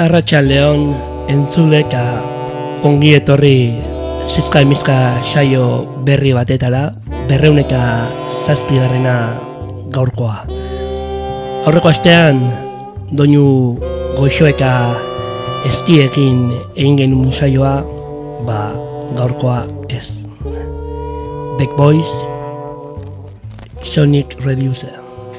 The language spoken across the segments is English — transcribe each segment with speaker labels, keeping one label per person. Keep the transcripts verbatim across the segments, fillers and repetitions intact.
Speaker 1: Arratsaldeon entzuleka ongi etorri zizka emizka saio berri batetara, berreuneka zazpigarrena gaurkoa. Aurreko astean, doinu goixoeka estiekin egin genuen saioa, ba gaurkoa ez. Back Boys, Sonic Reducer.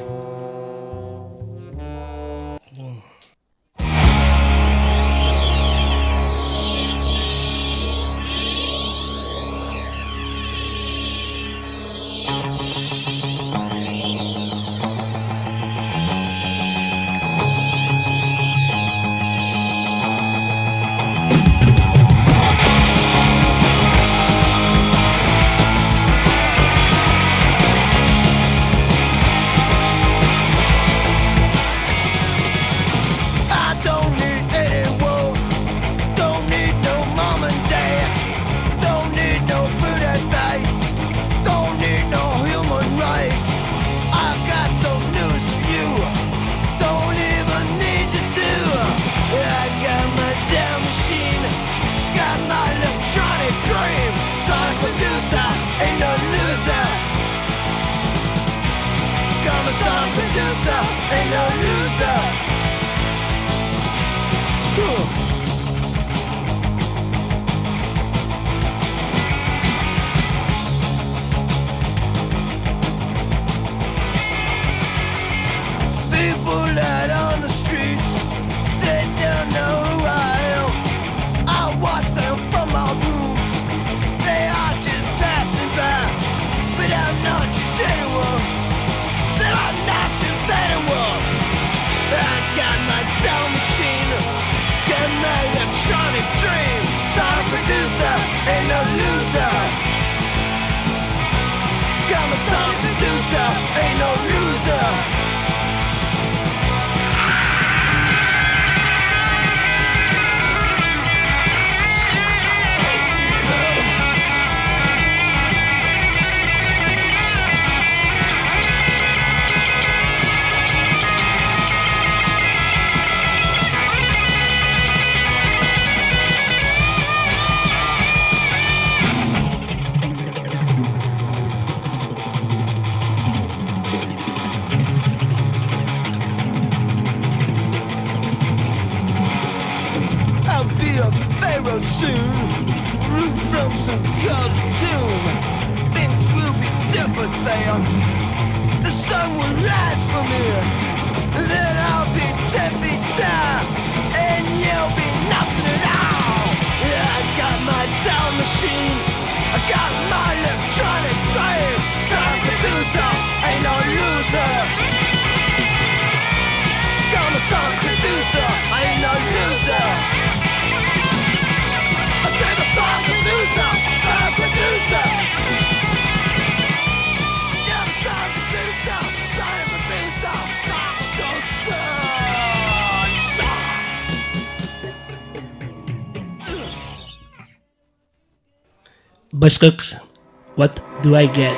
Speaker 1: Buzzcocks, what do I get?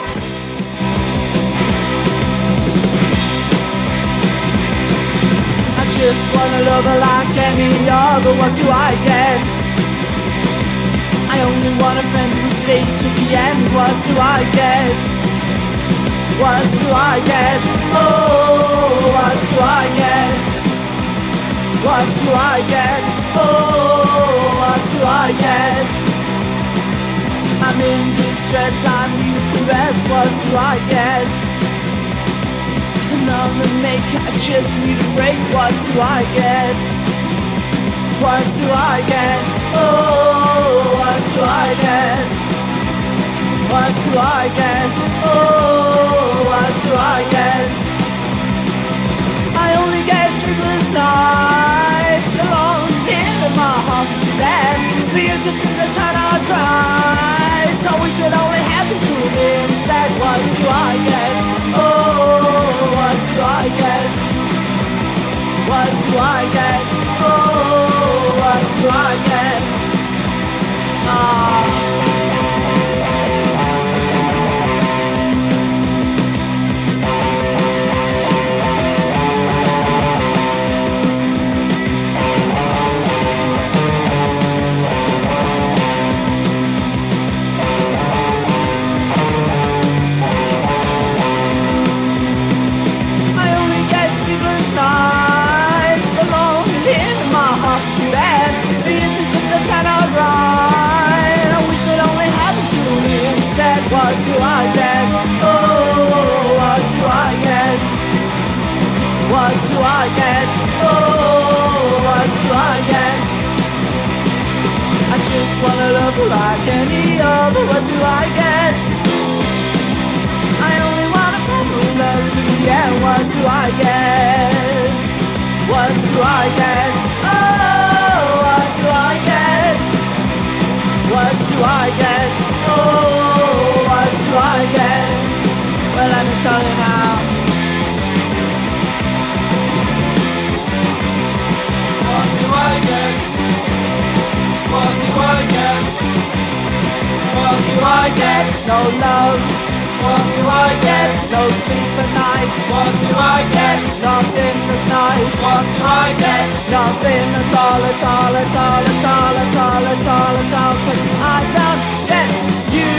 Speaker 2: I just wanna love her like any other, what do I get? I only want a friend who stayed to the end, what do I get? What do I get? Oh, what do I get? What do I get? Oh, what do I get? I'm in distress, I need a caress, what do I get? And I'm a maker, I just need a break, what do I get? What do I get? Oh, what do I get? What do I get? Oh, what do I get? I only get sleepless nights alone here in my haunted bed. The youngest in the town I tried. I wish that only happened to me instead. What do I get? Oh, what do I get? What do I get? Oh, what do I get? Ah. just wanna love like any other. What do I get? I only want a friend who love to the end. What do I get? What do I get? Oh, what do I get? What do I get? Oh, what do I get? Well, let me tell you now. What do I get? What do I get? What do I get? No love. What do I get? No sleep at night. What do I get? Nothing that's nice. What do I get? Nothing at all, at all, at all, at all, at all, at all, at all. Cause I don't get you.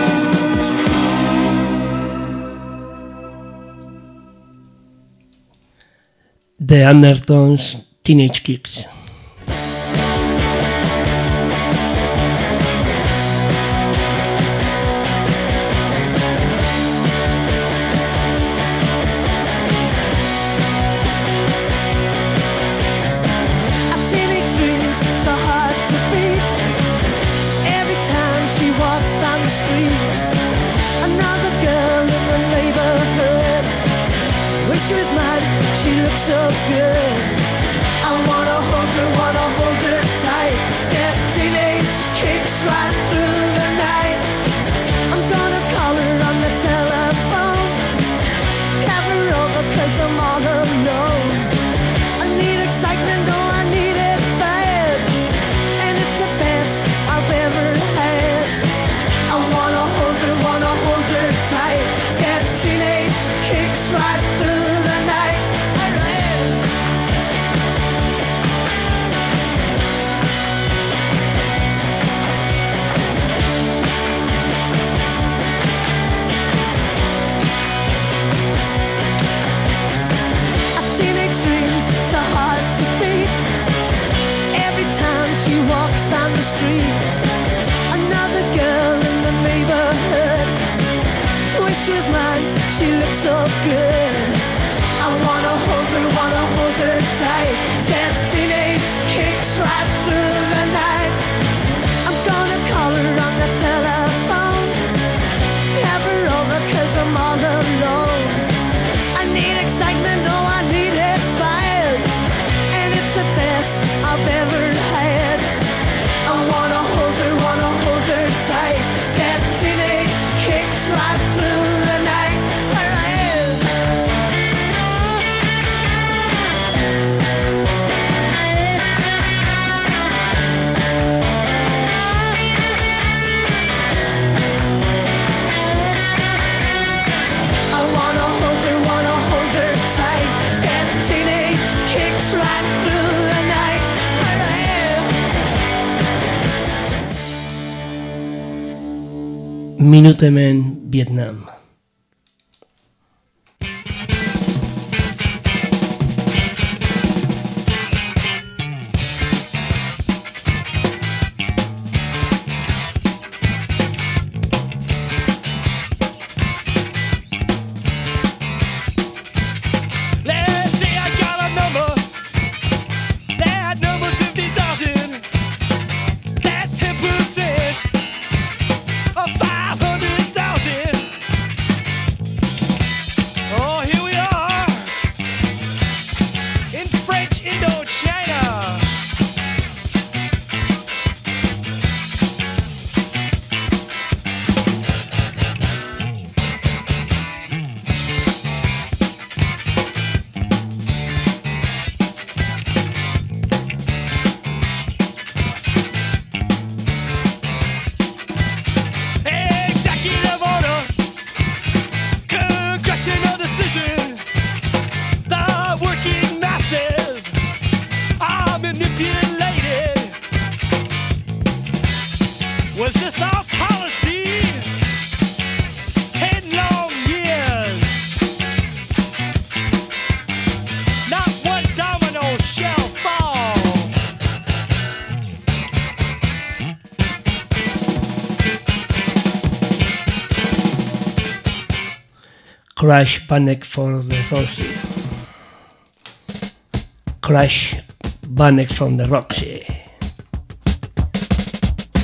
Speaker 1: The Undertones, Teenage Kicks.
Speaker 3: She was mine, she looked so good. I wanna hold her, wanna hold her tight. Get teenage kicks right through the night. I'm gonna call her on the telephone. Have her over cause I'm all alone. I need excitement, oh I need it bad. And it's the best I've ever had. I wanna hold her, wanna hold her tight. Get teenage kicks right through. Down the street, another girl in the neighborhood. Wish she was mine, she looks so good. I wanna hold her, wanna hold her tight. Get teenage kicks right through the night. I'm gonna call her on the telephone. Have her over cause I'm all alone. I need excitement, oh I need it bad. And it's the best I've ever had. I wanna hold her, wanna hold her tight. Get teenage kicks right through the night. I wanna hold her, wanna hold her tight. Get teenage kicks right through the night.
Speaker 1: Minutemen, Vietnam. Crash Panic for the Roxy. Crash Panic from the Roxy.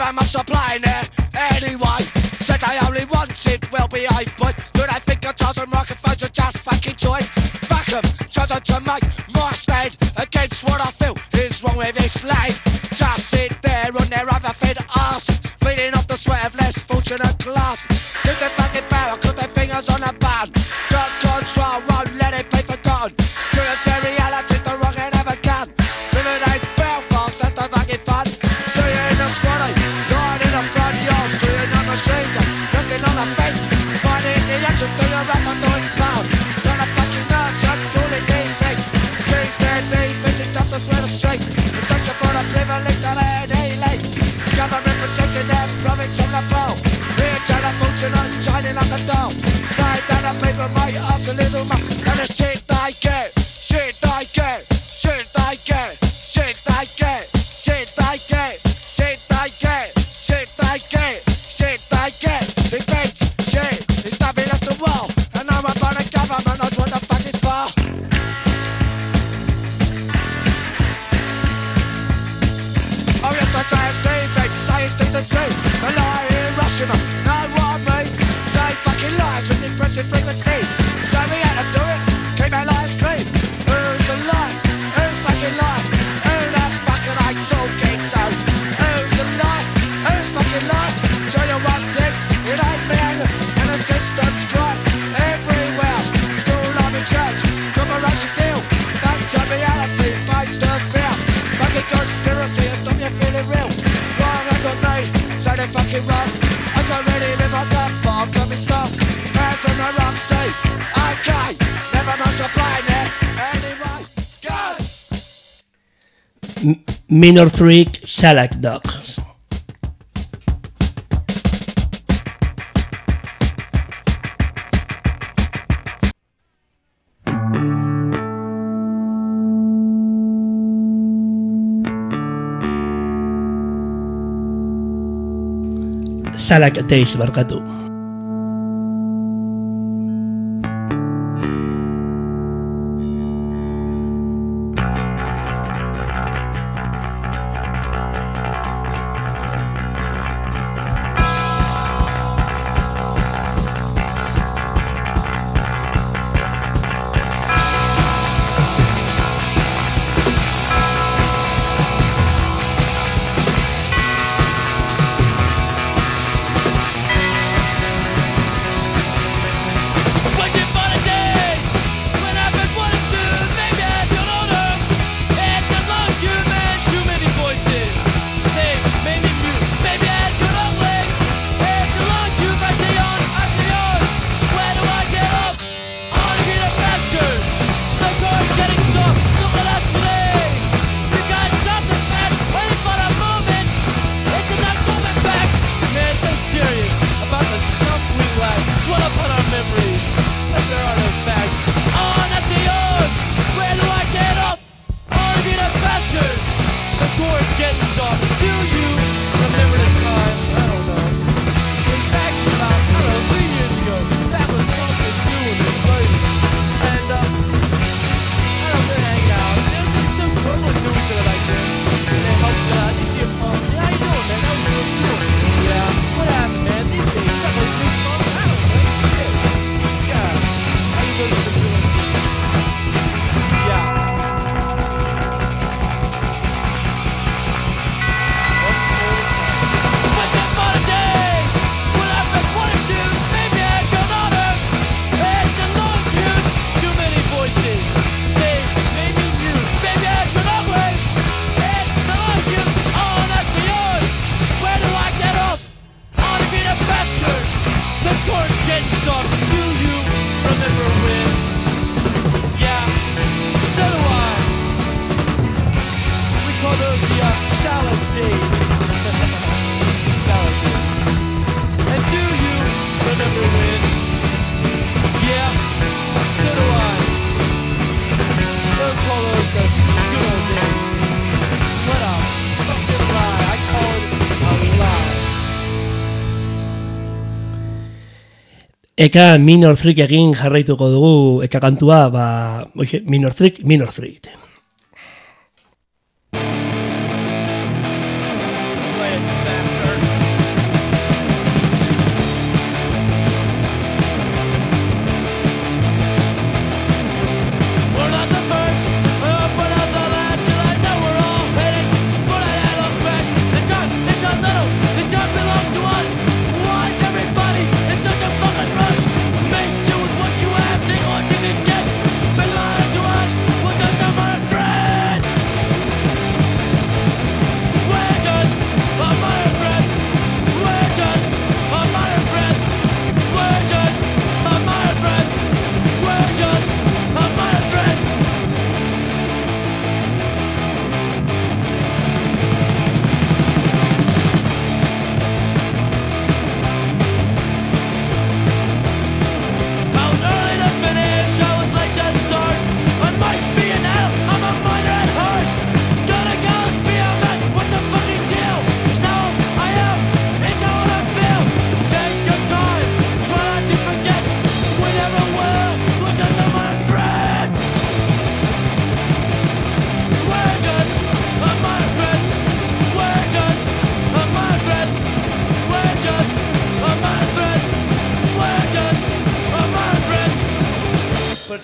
Speaker 4: Never must apply there anyway. Said I only wanted well-behaved boys. Do they think guitars and microphones are just fucking toys? Fuck them, chosen to make my stand against what I feel is wrong with this land. Just sit there on their other fed asses, feeding off the sweat of less fortunate class. Give their fucking power, cause their fingers on a button. Got control, won't let it be forgotten. Doing their reality, the wrong ain't ever can. Living ain't Belfast, that's the fucking fun. See you in the squaddy, lying in the front yard. See you in the machine gun, resting on the fence. Finding the action, do your rap and doing pound. Got a fucking nerves, I'm calling defense. Seems their defense is just to swear the street. Protection for the privilege that they ain't elite. Government protecting their province from the ball. Rich and a fortune shining like a doll. Find that the people might ask a little more. And the shit they get, shit they get, shit they get, shit they get, shit they get, shit they get, shit they get, shit they get. Defense, shit, it's nothing less than war. And I'm about the government, knows what the fuck it's for. Oh yes, I say it's defense, say it's decency. The lie in Russian, know what I mean? Say fucking lies with impressive frequency. Say we had to do it, keep our lives clean. Who's alive? Who's fucking alive? Who the fuck are they talking to? Who's alive? Who's fucking alive? Tell you one thing, it ain't me and the system's crossed everywhere. School, love and church, corporation deal. Back to reality, based on fear. Fucking conspiracy and stop you feeling real. Wrong I got me, say they fucking wrong. I can't really live on that, but I've got me some. Man from the rock sea, okay. Never must apply there, anyway. Go!
Speaker 1: M- Minor Threat, Shellac Dogs. Shellac Days, barkatu. Eka Minor Threat egin jarraituko dugu, eka kantua, ba, oie, Minor Threat, Minor Threat.
Speaker 5: Play it faster.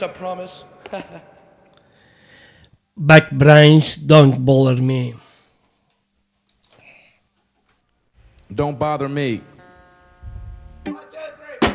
Speaker 5: a promise.
Speaker 1: Back Brains, Don't Bother Me.
Speaker 6: Don't bother me.
Speaker 5: One, two, three.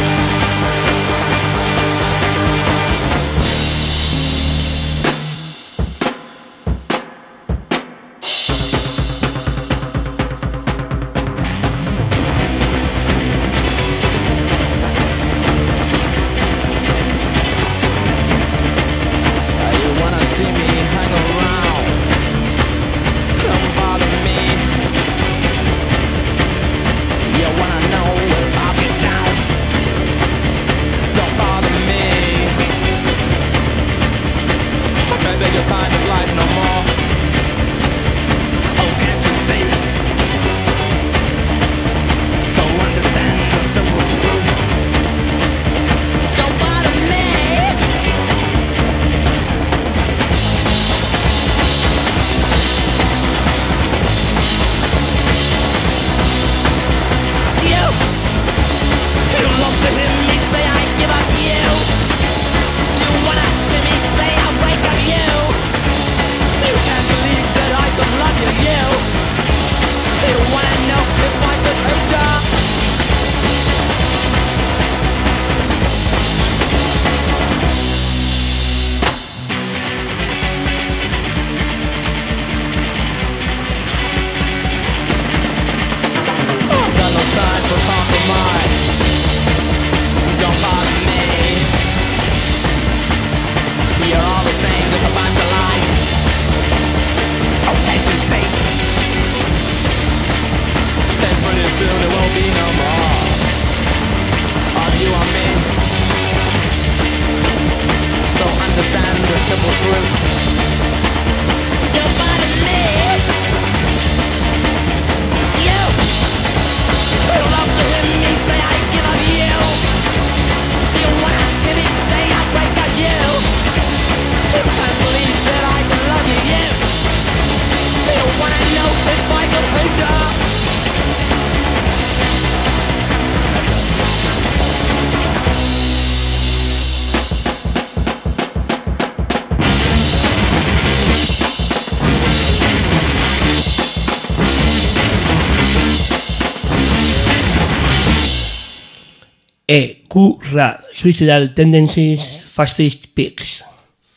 Speaker 1: E. Q. Rad, Suicidal Tendencies, Fascist Pigs.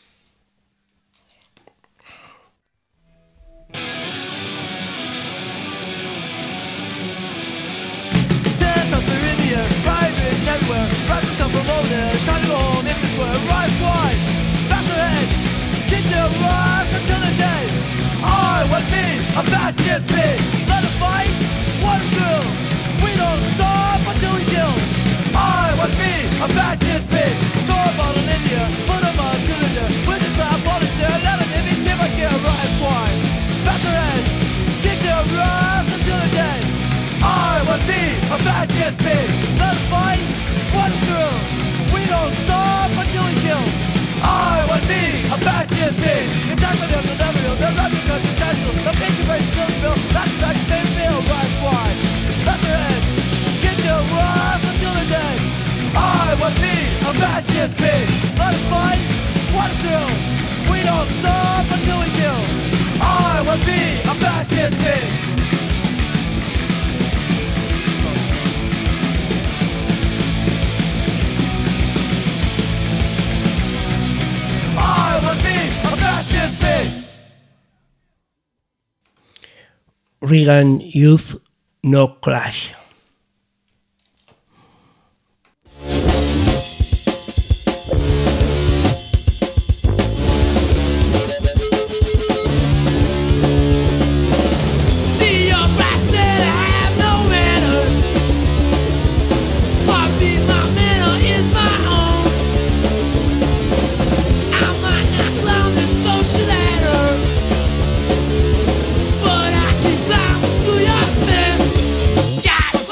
Speaker 2: A bad shit pig, let it fight, one girl. We don't stop until we kill. I want me a bad shit pig. Throw a bottle in India, put him on to the dirt. With his trap on his dirt, let him in his give a kill, right swine. Back their heads, kick their ass until they're dead. I want me a bad shit pig. Let it fight, one girl. We don't stop until we kill. I want me a bad shit pig. Attack with them, they'll never heal. They're not because it's natural. The picture very still bill. That's the fact they feel right wide. Back their heads, kick their ass until they're dead. I want me a bad shit pig. Let it fight, one drill. We don't stop until we kill. I want me a bad shit pig. I want me a bad shit pig.
Speaker 1: Reagan Youth No Crash.
Speaker 3: Got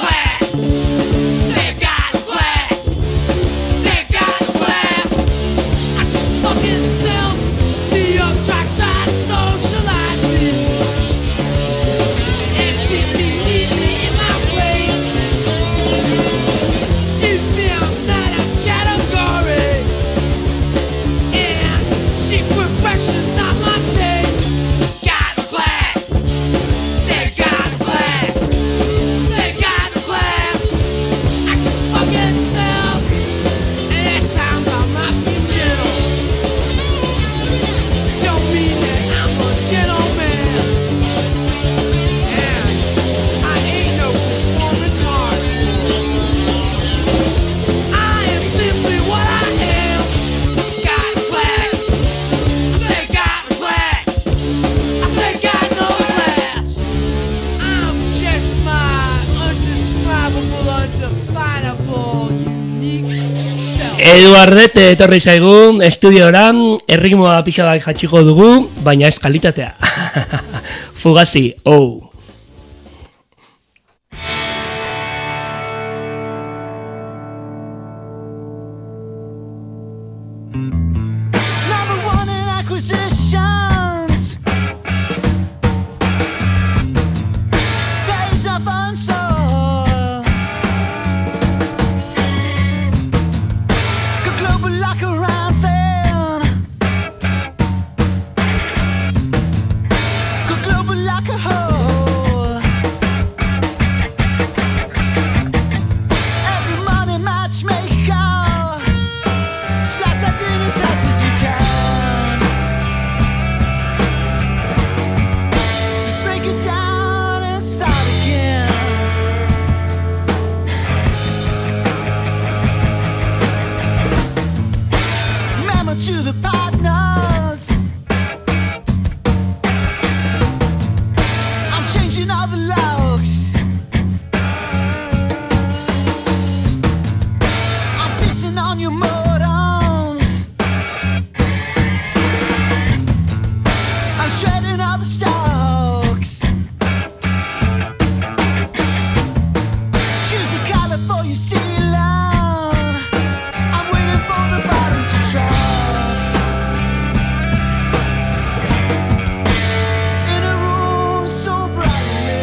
Speaker 1: Eduardete etorri zaigu estudiora, erritmoa pixa bat jatxiko dugu, baina ez kalitatea. Fugazi, oh.
Speaker 3: Number one in acquisitions. There's nothing sold. Go global like around then. Go global like a whole. Every money matchmaker. Splash that green as fast as you can. Let's break it down and start again. Memo to the partners. I'm changing all the locks. I'm pissing on your modems. I'm shredding all the stocks. Choose a color for your ceiling. I'm waiting for the bottom to drop. In a room so brightly,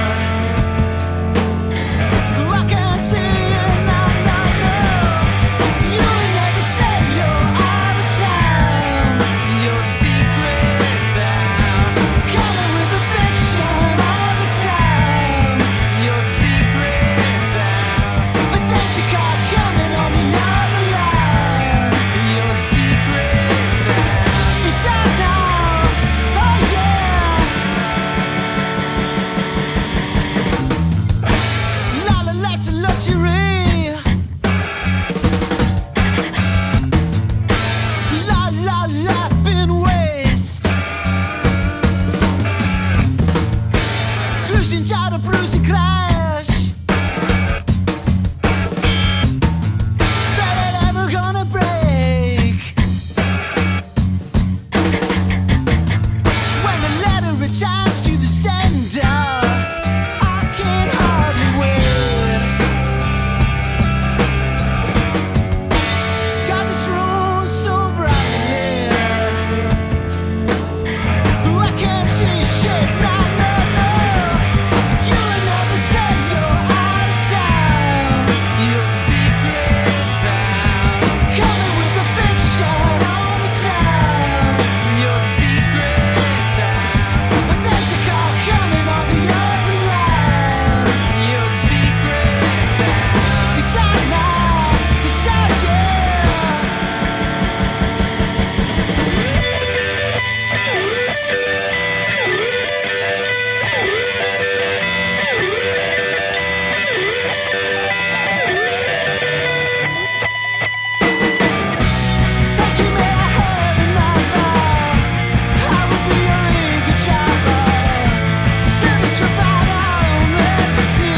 Speaker 3: I can't see it now, now, now. You never say you're out of time. Your secret's out. Coming with a fiction all the time. Your secret's out. But there's a car coming on the other line. Your secret's out. It's out now. Oh yeah. La la, that's a luxury. La la, life in waste. Cruising down a bruising crash. That ain't ever gonna break. When the letter returns to the sender, I can hardly wait. Got this room so brightly, I can't see shit, no, no, no. You will never say you're out of time. Your secret's out. Coming with a fiction all the time. Your secret's out. But there's a car coming on the other line. Your secret's out. It's out now. It's out, yeah. Thank you, may I have another? I will be a really good driver. Service provider, emergency.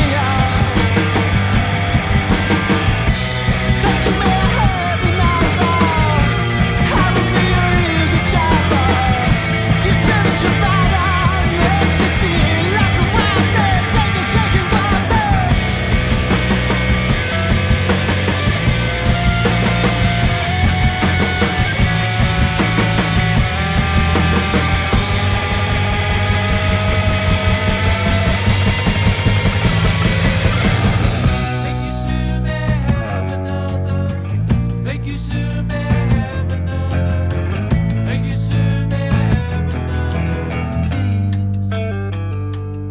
Speaker 3: Thank you, may I have another? I will be a really good driver. Your service provider, emergency. Like a wild bird, take a shaking wild bird.
Speaker 2: Thank you, sir, may I have another? Thank you, sir, may I have another? Please.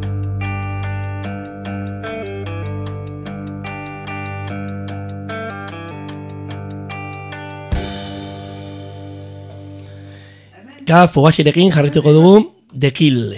Speaker 1: Ka fugazirekin jarrituko dugu The Kill.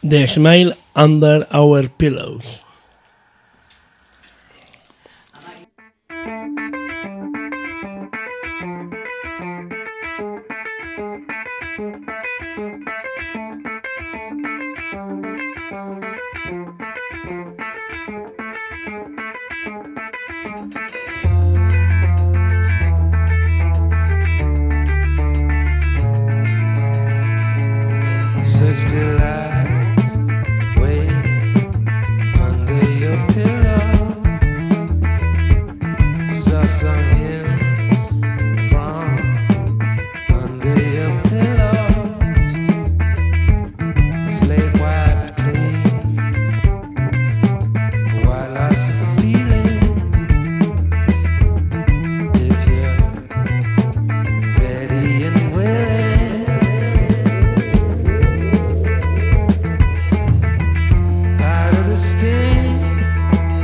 Speaker 1: The Smile Under Our Pillows.
Speaker 7: Such delight, wait under your pillow. Saw some hymns from under your pillows. Slate wiped clean, while lost of feeling. If you're ready and willing. Out of the skin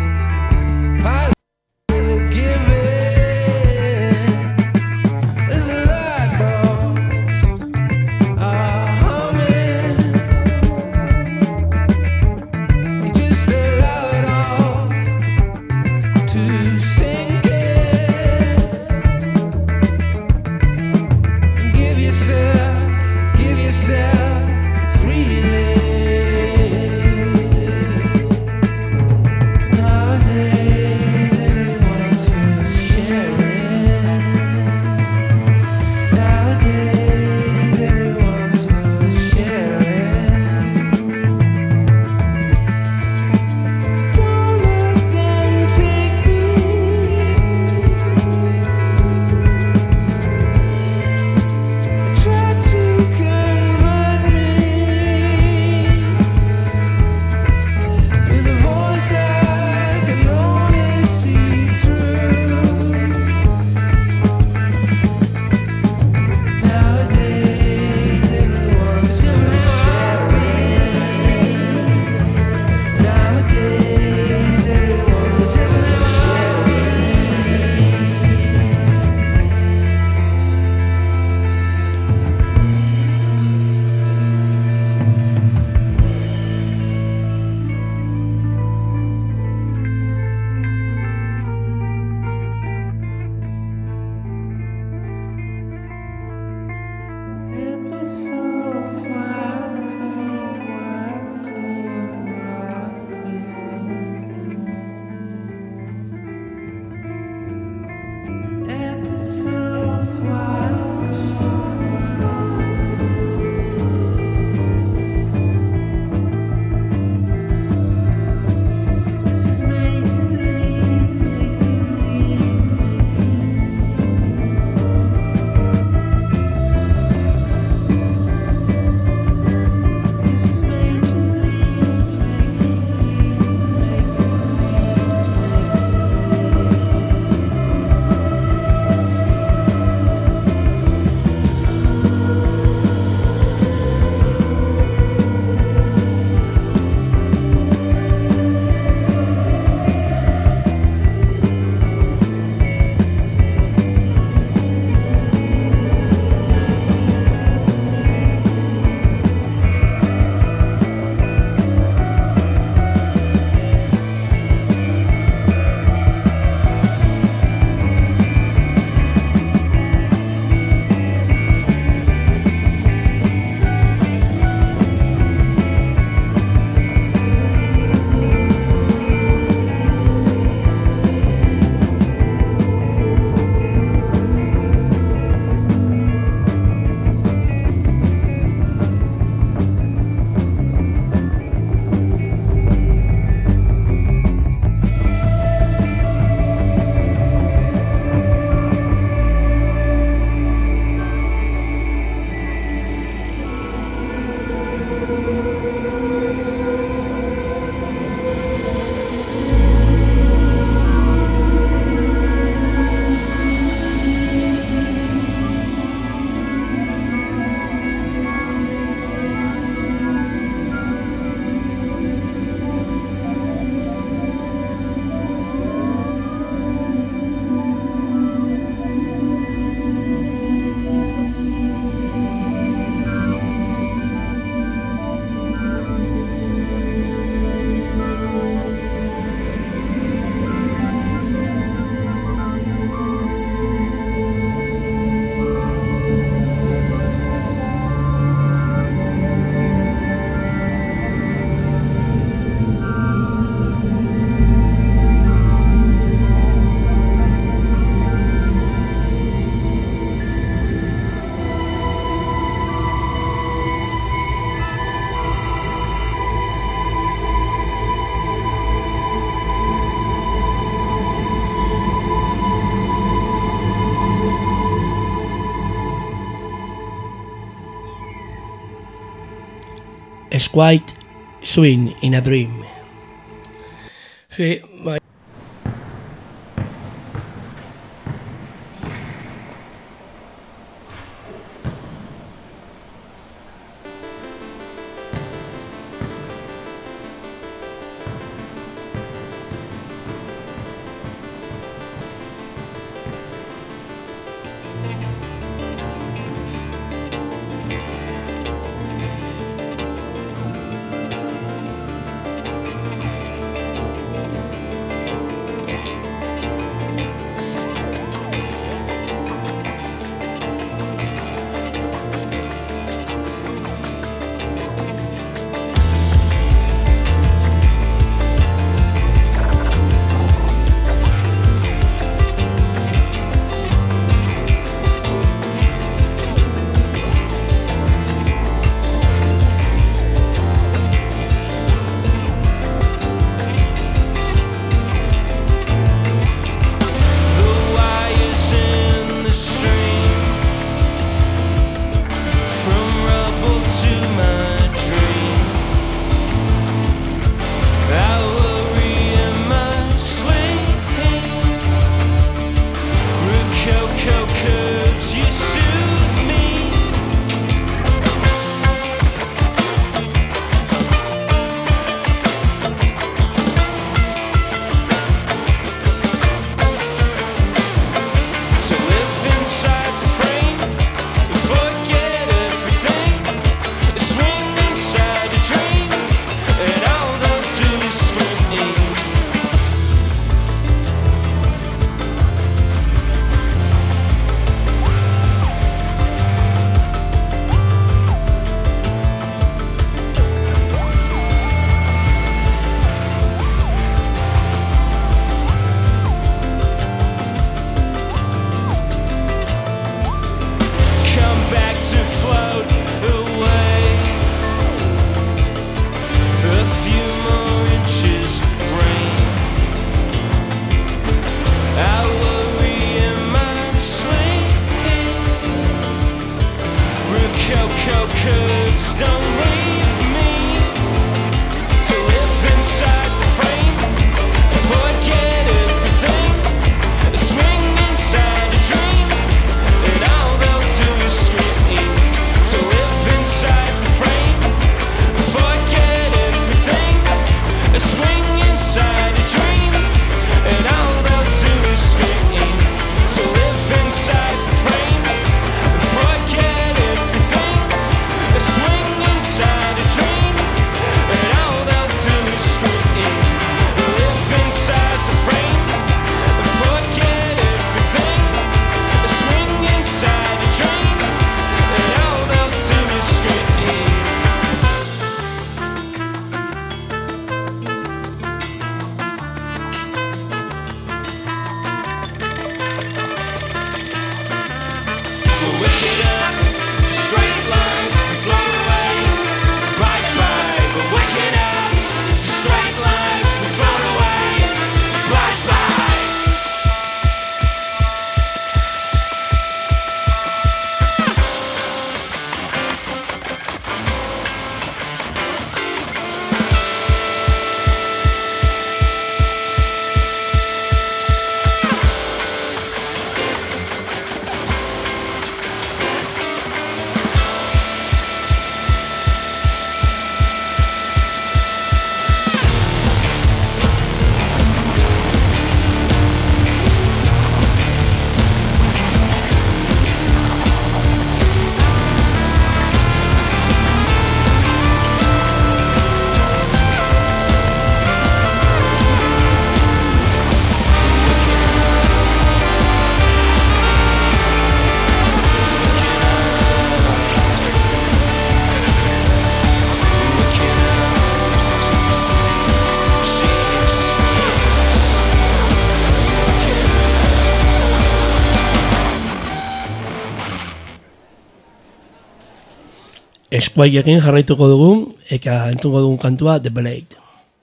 Speaker 1: Squid Swing in a Dream. Sí, bai. Eskuaiekin jarraituko dugu, eka entzungo dugun kantua The Blade.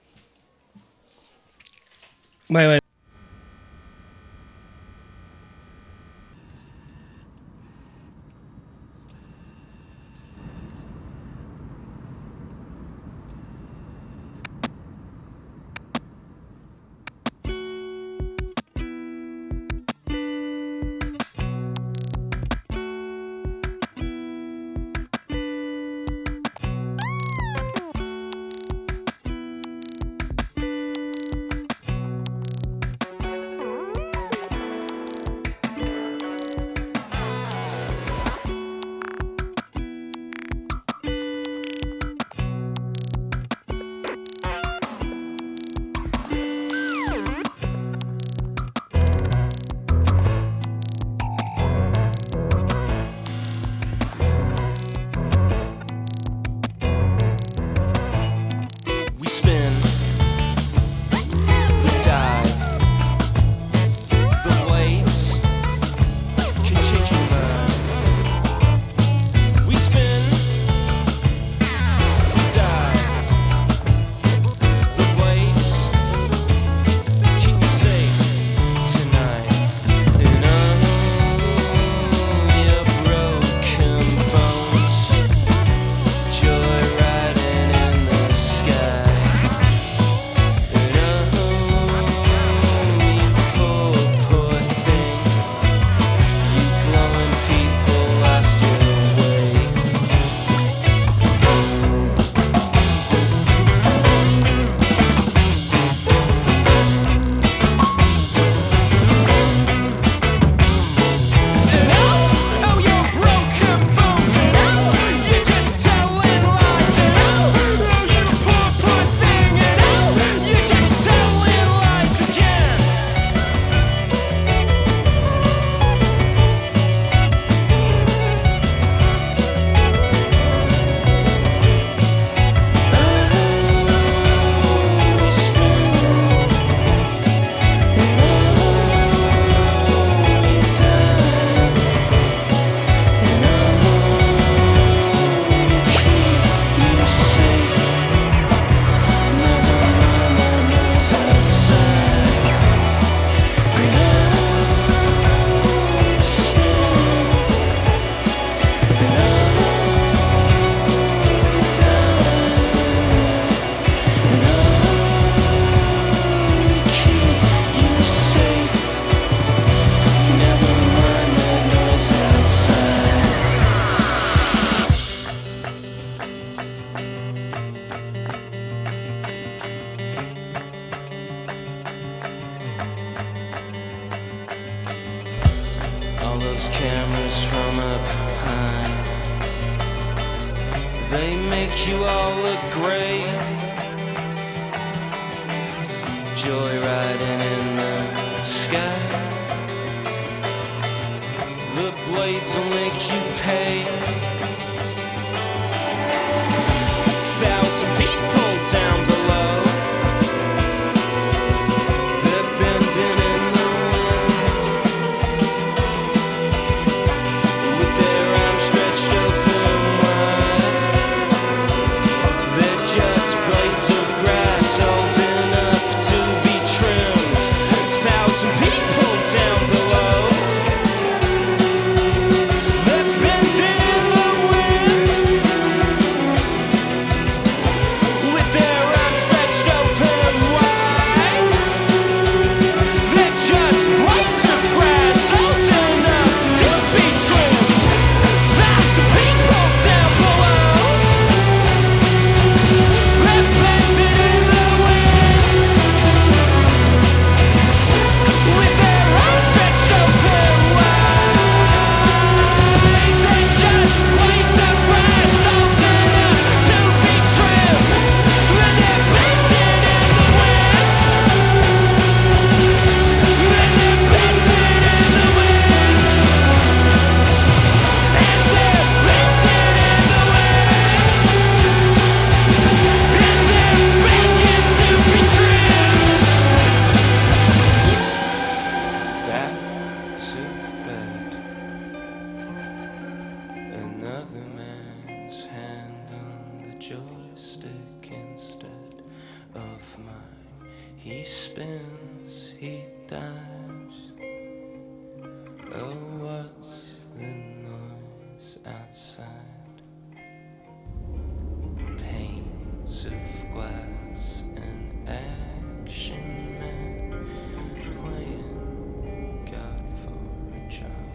Speaker 1: Bai, bai.
Speaker 7: those cameras from up high. They make you all look great, joyriding in the sky. The blades will make you pay. Thousand people down below, they're bending in the wind, with their arms stretched open wide. They're just blades of grass old enough to be trimmed. Thousand people down below, they're bending in the wind, with their arms stretched open wide. They're just blades of grass old enough to be trimmed. Thousand people down below, they're bending in the wind, with their arms stretched open wide. They're just blades of grass old enough to be trimmed. And they're bending in the wind, and they're bending in the wind, and they're bending in the wind, and they're begging to be trimmed. Back to bed, another man's hand on the joystick instead of mine. He spins, he dives. Oh, what's the noise outside? Panes of glass and action men playing God for a job.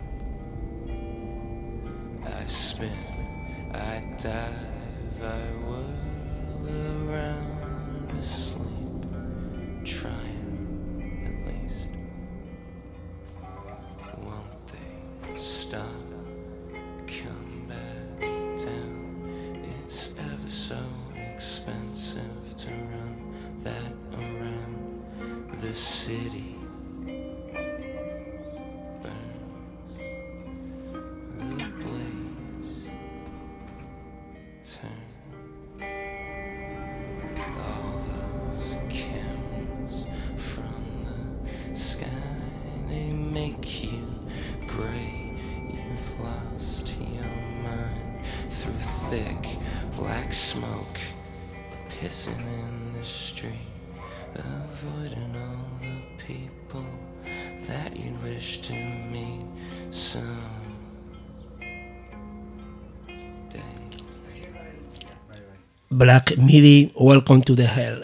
Speaker 7: I spin, I dive, I whirl around asleep, trying at least. Won't they stop, come back down? It's ever so expensive to run that around. The city burns, the blades turn. All those cameras from the sky, they make you gray. You've lost your mind through thick black smoke, pissing in the street, avoiding all the people that you'd wish to meet some day.
Speaker 1: Black Midi, Welcome to the Hell.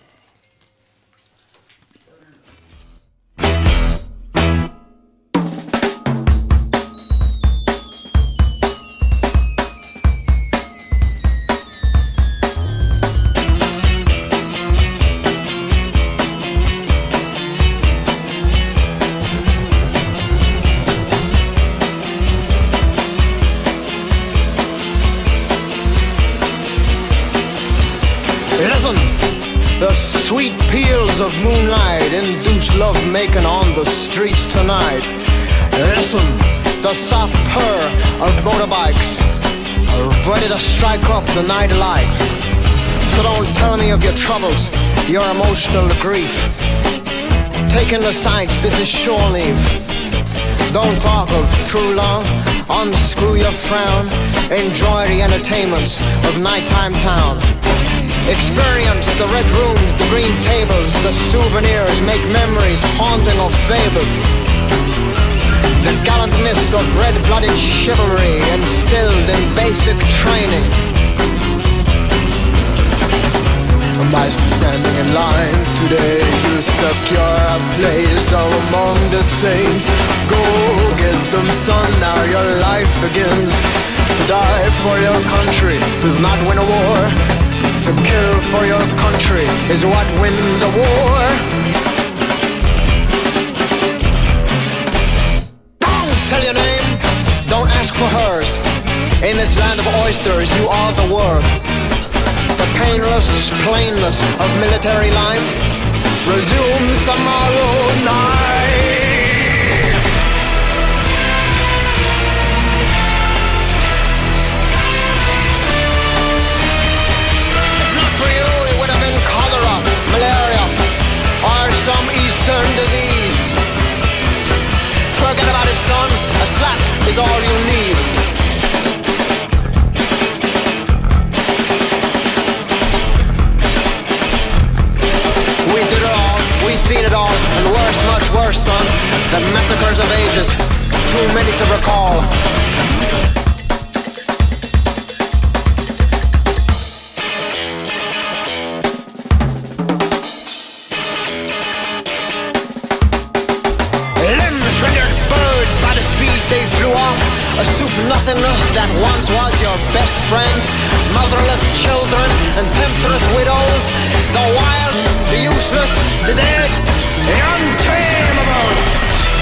Speaker 8: Listen, the sweet peals of moonlight induce love-making on the streets tonight. Listen, the soft purr of motorbikes ready to strike up the night light. So don't tell me of your troubles, your emotional grief. Taking the sights, this is shore leave. Don't talk of true love, unscrew your frown. Enjoy the entertainments of nighttime town. Experience the red rooms, the green tables, the souvenirs, make memories haunting or fabled. The gallant mist of red-blooded chivalry instilled in basic training. By standing in line today, you secure a place among the saints. Go get them, son, now your life begins. To die for your country does not win a war. To kill for your country is what wins a war. Don't tell your name, of oysters, you are the worth. The painless plainness of military life resumes tomorrow night. If not for you, it would have been cholera, malaria, or some eastern disease. Forget about it, son. A slap is all you need. We did it all, we seen it all, and worse, much worse, son. The massacres of ages, too many to recall. Limbs rendered birds by the speed they flew off. A soup nothingness that once was your best friend. Motherless children and temptress widows. The wild, the useless, the dead, the untamable.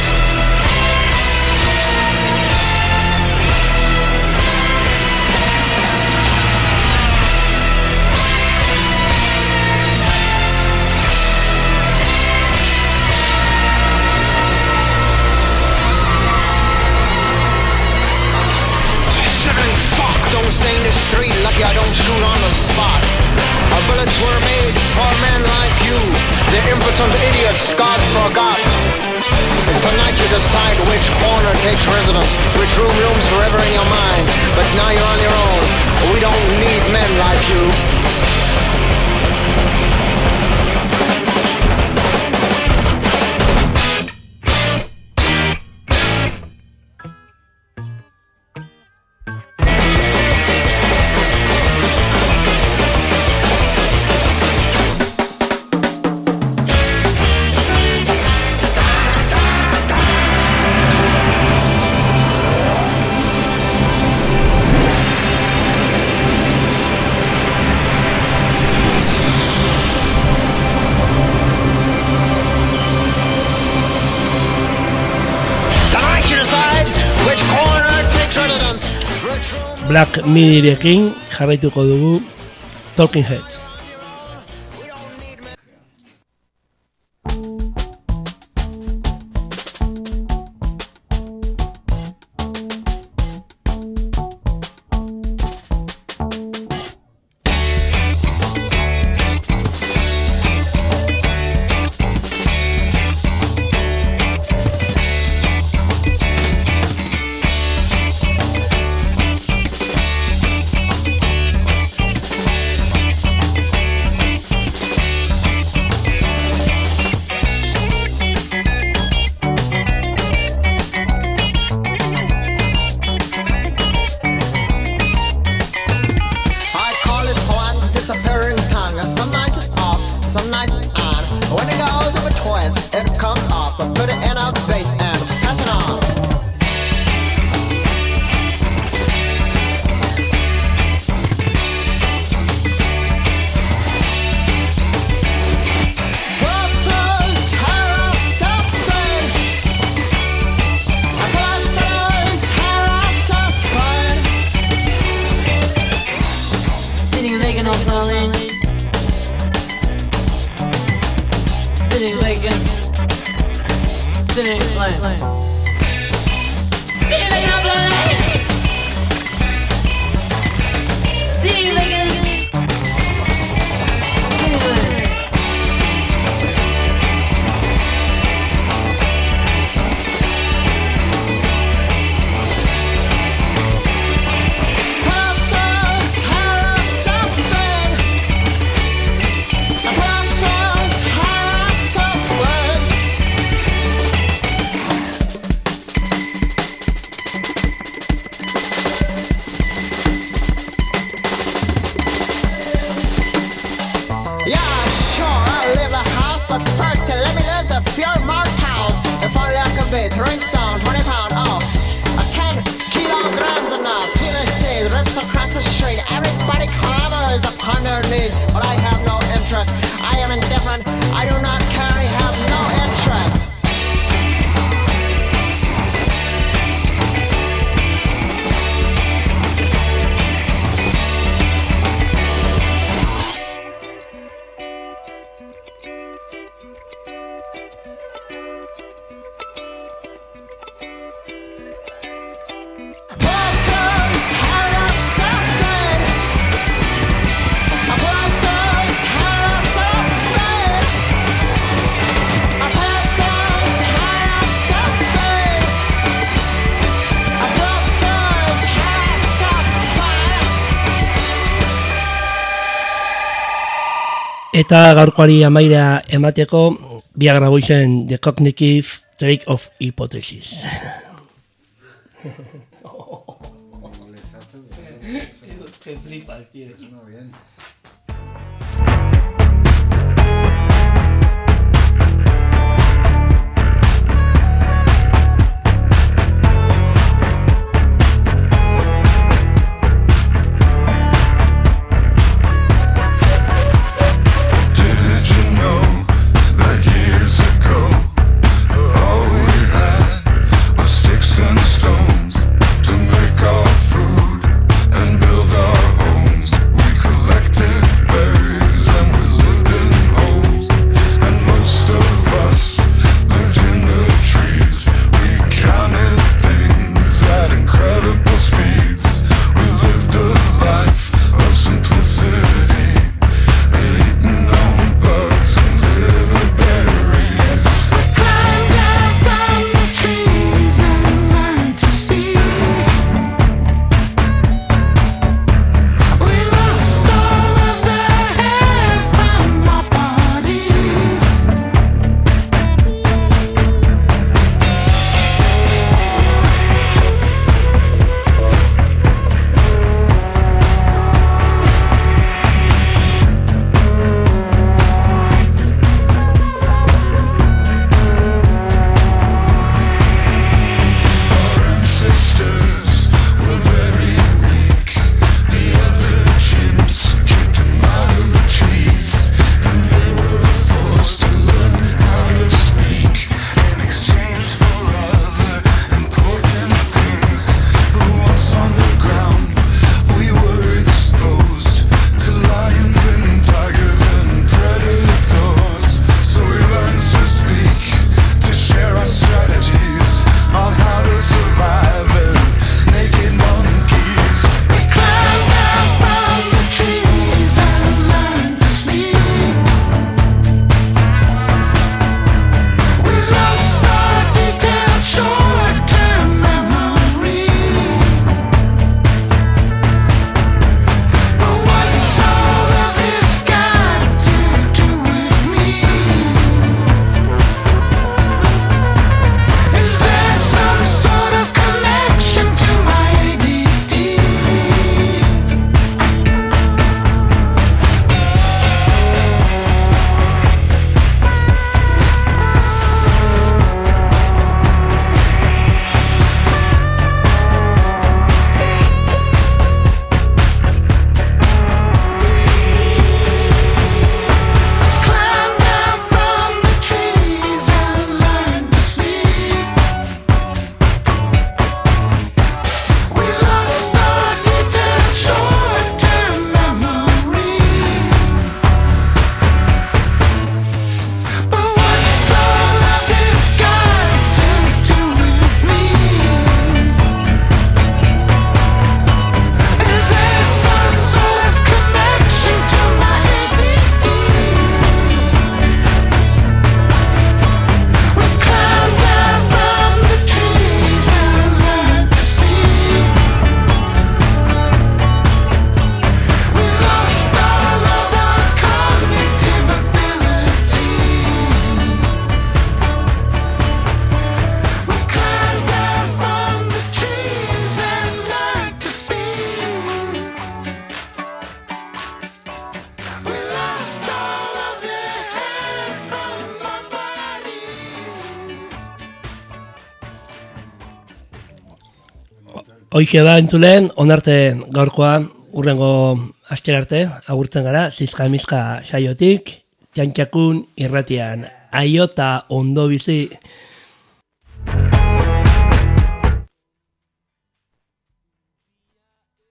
Speaker 8: Don't stay in the street, lucky I don't shoot on the spot. Our bullets were made for men like you, the impotent idiots God forgot. And tonight you decide which corner takes residence, which room looms forever in your mind. But now you're on your own, we don't need men like you.
Speaker 1: Black Midirekin jarraituko dugu Talking Heads. Eta gaurkoari amaira emateko Viagra Boysen The Cognitive Trick of Hypothesis. Qué flipas, tío.
Speaker 9: Muy bien.
Speaker 1: Hoxe da entzulen, onarte gaurkoa urrengo astera arte, agurtzen gara, zizka emizka saiotik, txantxakun irratian. Aio eta ondo bizi.